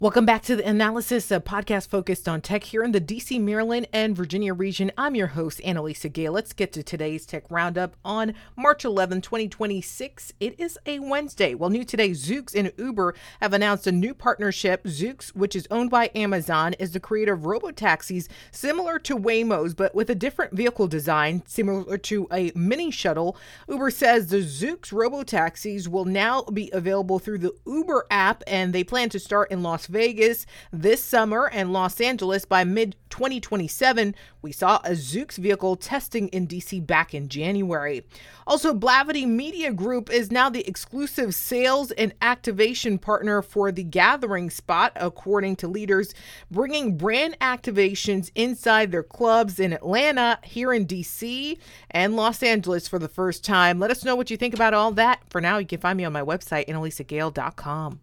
Welcome back to the Analysis, a podcast focused on tech here in the DC, Maryland, and Virginia region. I'm your host, Annalisa Gale. Let's get to today's tech roundup on March 11, 2026. It is a Wednesday. Well, new today, Zoox and Uber have announced a new partnership. Zoox, which is owned by Amazon, is the creator of robotaxis similar to Waymo's, but with a different vehicle design, similar to a mini shuttle. Uber says the Zoox robotaxis will now be available through the Uber app, and they plan to start in Las Vegas this summer and Los Angeles by mid-2027. We saw a Zoox vehicle testing in DC back in January. Also, Blavity Media Group is now the exclusive sales and activation partner for The Gathering Spot, according to leaders, bringing brand activations inside their clubs in Atlanta, here in DC, and Los Angeles for the first time. Let us know what you think about all that. For now, you can find me on my website, annalisagale.com.